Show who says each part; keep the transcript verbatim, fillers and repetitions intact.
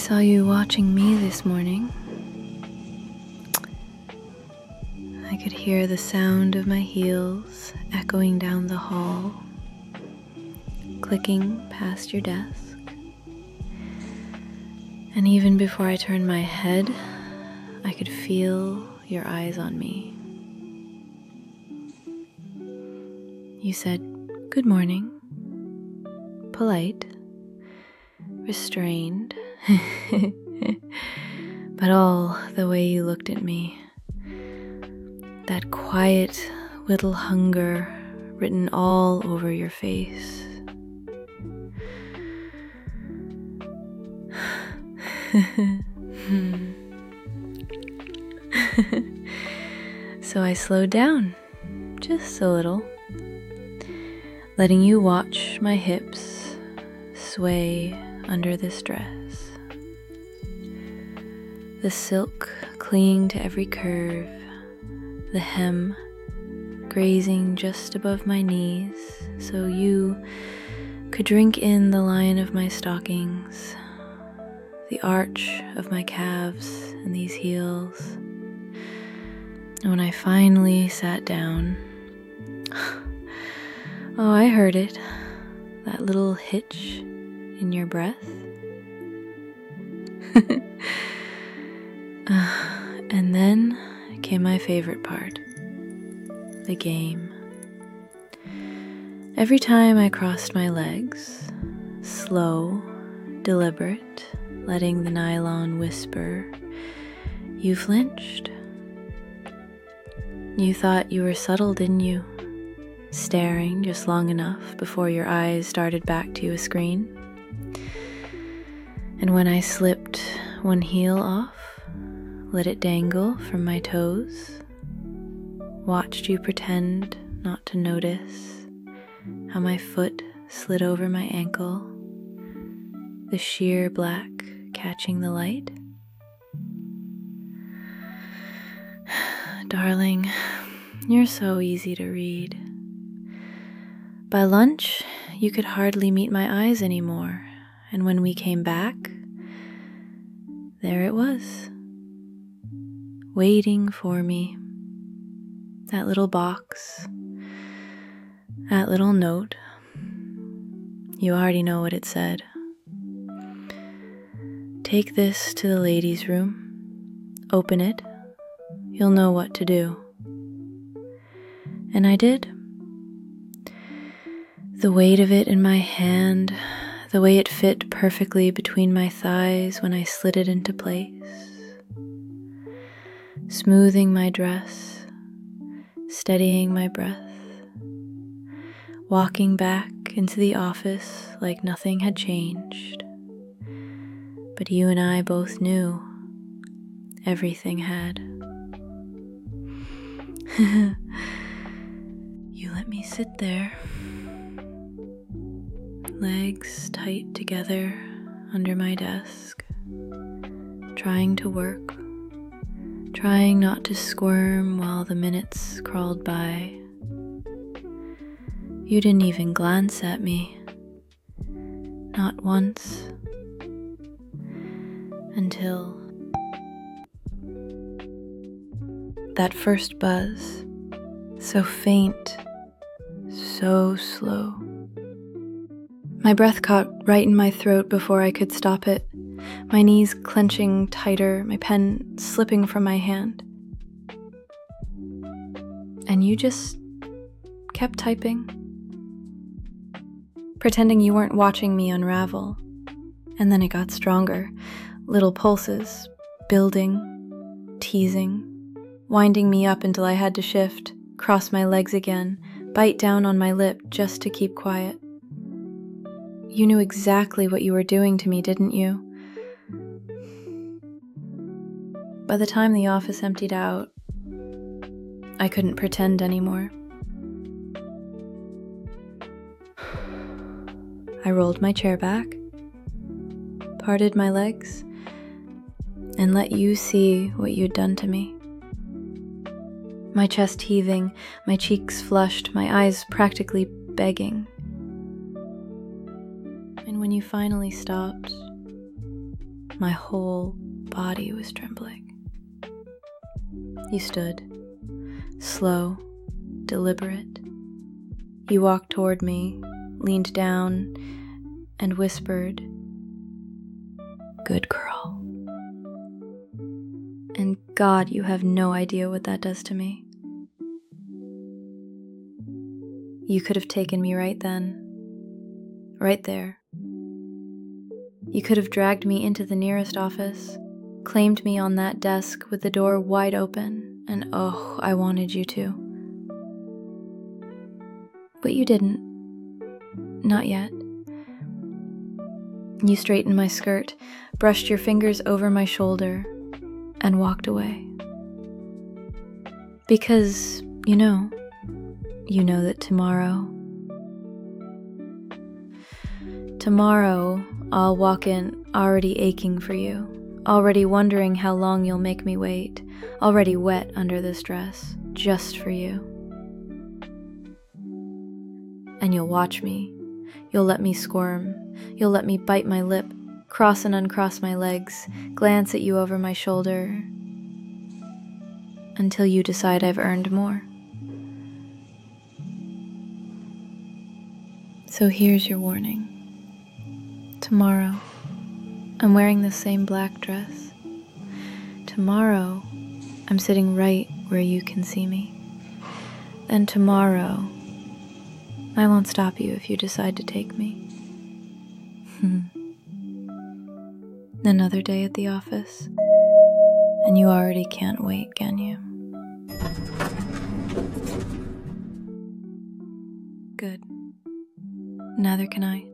Speaker 1: saw you watching me this morning. I could hear the sound of my heels echoing down the hall, clicking past your desk. And even before I turned my head, I could feel your eyes on me. You said, "Good morning," polite, restrained, but all the way you looked at me, that quiet little hunger written all over your face. So I slowed down, just a little, letting you watch my hips sway under this dress. The silk clinging to every curve, the hem grazing just above my knees so you could drink in the line of my stockings, the arch of my calves and these heels. And when I finally sat down, oh, I heard it, that little hitch in your breath. uh, and then came my favorite part, the game. Every time I crossed my legs, slow, deliberate, letting the nylon whisper, you flinched. You thought you were subtle, didn't you? Staring just long enough before your eyes started back to a screen. And when I slipped one heel off, let it dangle from my toes, watched you pretend not to notice how my foot slid over my ankle, the sheer black catching the light. Darling, you're so easy to read. By lunch, you could hardly meet my eyes anymore, and when we came back, there it was, waiting for me. That little box, that little note. You already know what it said. Take this to the ladies' room, open it, you'll know what to do. And I did. The weight of it in my hand, the way it fit perfectly between my thighs when I slid it into place, smoothing my dress, steadying my breath, walking back into the office like nothing had changed. But you and I both knew everything had. You let me sit there, legs tight together under my desk, trying to work, trying not to squirm while the minutes crawled by. You didn't even glance at me, not once, until that first buzz, so faint, so slow. My breath caught right in my throat before I could stop it, my knees clenching tighter, my pen slipping from my hand. And you just kept typing, pretending you weren't watching me unravel. And then it got stronger, little pulses, building, teasing, winding me up until I had to shift, cross my legs again, bite down on my lip just to keep quiet. You knew exactly what you were doing to me, didn't you? By the time the office emptied out, I couldn't pretend anymore. I rolled my chair back, parted my legs, and let you see what you'd done to me. My chest heaving, my cheeks flushed, my eyes practically begging. And when you finally stopped, My whole body was trembling. You stood, slow, deliberate. You walked toward me, leaned down, and whispered, "Good girl." And God, you have no idea what that does to me. You could have taken me right then, right there. You could have dragged me into the nearest office, claimed me on that desk with the door wide open, and oh, I wanted you to. But you didn't. Not yet. You straightened my skirt, brushed your fingers over my shoulder, and walked away. Because, you know, you know that tomorrow, tomorrow I'll walk in already aching for you, already wondering how long you'll make me wait, already wet under this dress, just for you. And you'll watch me, you'll let me squirm, you'll let me bite my lip, cross and uncross my legs, glance at you over my shoulder, until you decide I've earned more. So here's your warning. Tomorrow, I'm wearing the same black dress. Tomorrow, I'm sitting right where you can see me. And tomorrow, I won't stop you if you decide to take me. Another day at the office, and you already can't wait, can you? Good. Neither can I.